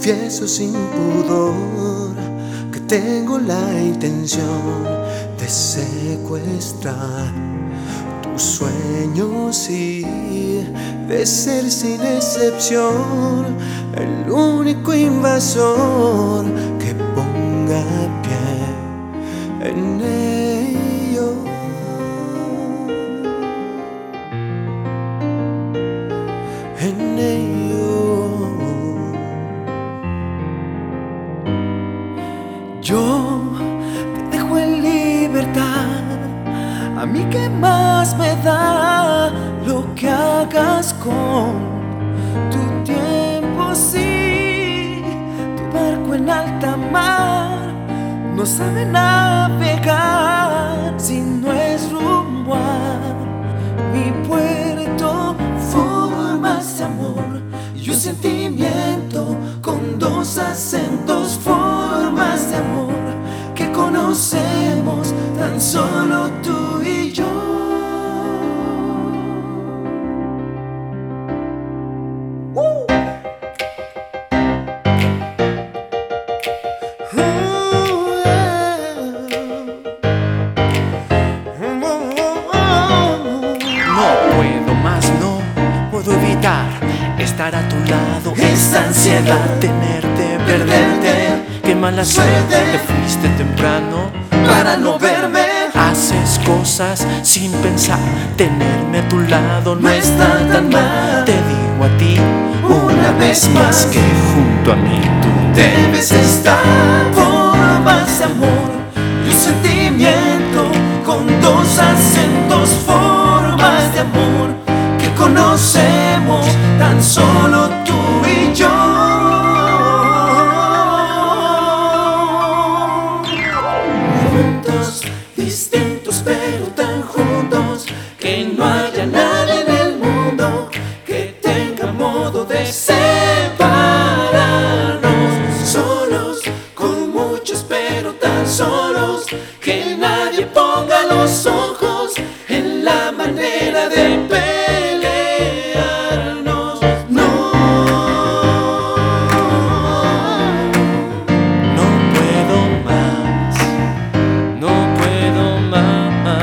Confieso sin pudor que tengo la intención de secuestrar tus sueños y de ser sin excepción el único invasor que ponga pie en ello. En ello. Yo te dejo en libertad. A mí qué más me da lo que hagas con tu tiempo. Si tu barco en alta mar no sabe navegar, si no es rumbo a mi puerto. Formas de amor y un sentimiento con dos acentos. Formas de amor que conocemos tan solo tú y yo. No puedo más, no puedo evitar estar a tu lado. Esta ansiedad, tenerte, perderte. Qué mala suerte, te fuiste temprano para no verme. Haces cosas sin pensar, tenerme a tu lado no está tan mal. Te digo a ti una vez más que junto a mí tú debes estar. Formas de amor y un sentimiento con dos acentos. Formas de amor que conocemos tan solo tú y yo. Juntos, distintos pero tan juntos, que no haya nadie en el mundo que tenga modo de separarnos. Solos, con muchos pero tan solos, que nadie ponga los ojos en la manera de pelearnos. No, no puedo más, no puedo más.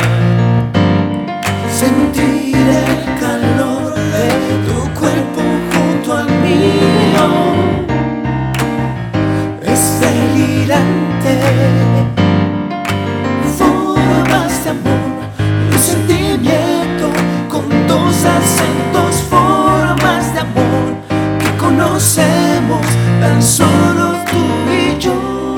sentir el calor de tu cuerpo junto al mío es delirante. Formas de amor y un sentimiento con dos acentos. Formas de amor que conocemos tan solo tú y yo.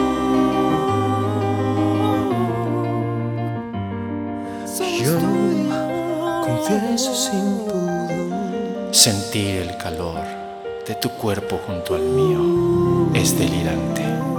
Yo confieso sin pudor. Sentir el calor de tu cuerpo junto al mío es delirante.